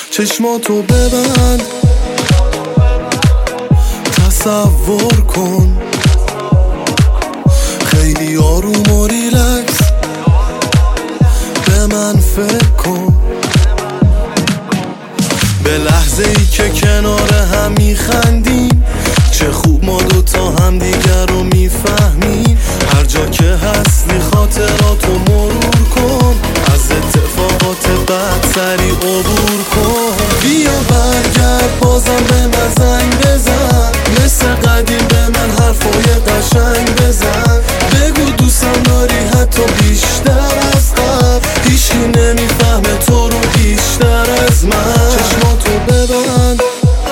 چشماتو ببند، تصور کن، خیلی آروم و ریلکس به من فکر کن. به لحظه ای که کنار هم میخندیم، چه خوب ما دوتا هم دیگر رو میفهمیم. هر جا که هستی خاطراتو مرور کن، از اتفاقات بد سریع عبور کن. بیا برگرد بازم به من زنگ بزن، مثل قدیم به من حرفای قشنگ بزن. بگو دوستم داری حتی بیشتر از قبل، هیچکی نمیفهمه تو رو بیشتر از من. چشماتو ببند،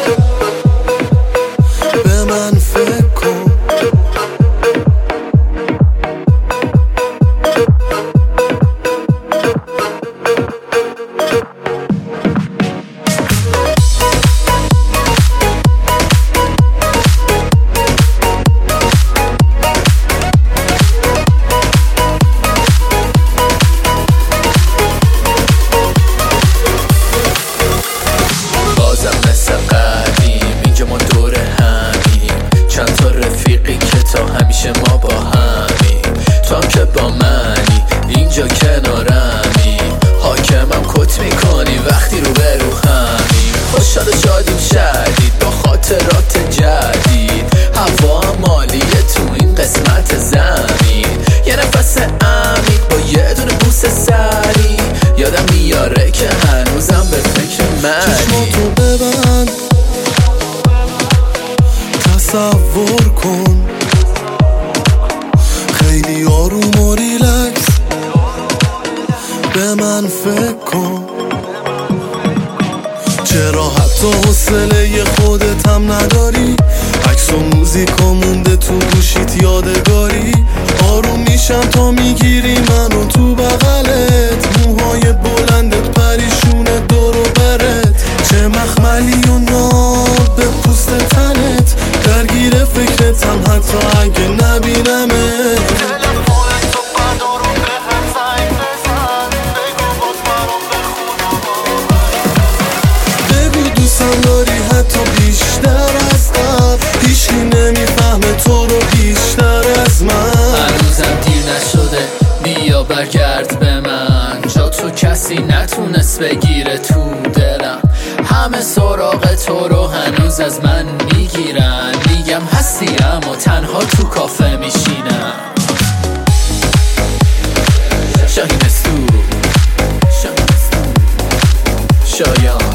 به من فکر کن. ما با همیم، تو هم که با منی اینجا کنارمی. حاکمم کت میکنی وقتی رو به رو همیم. خوشحال و شادیم شدید با خاطرات جدید، هوا هم مالیه تو این قسمت زمین. یه نفس عمیق با یه دونه بوس سری، یادم میاره که هنوزم به فکر منی. چشماتو ببند، تصور کن، خیلی آروم و ریلکس به من فکر کن. چرا حتی حوصله خودت هم نداری؟ عکس و موزیکا مونده تو گوشیت یادگاری. آروم میشم تا میگیری منو تو بغلت، موهای بلندت پریشونه دور و برت. چه مخملی و ناب به پوست تنت، درگیر فکرتم حتی اگه نبینمت. داری حتی بیشتر از قبل، هیچکی نمیفهمه تو رو بیشتر از من. هنوزم دیر نشده، بیا برگرد به من. جا تو کسی نتونست بگیره تو دلم، همه سراغ تو رو هنوز از من میگیرن. میگم هستی اما تنها تو کافه میشینم. شاهین استو شایان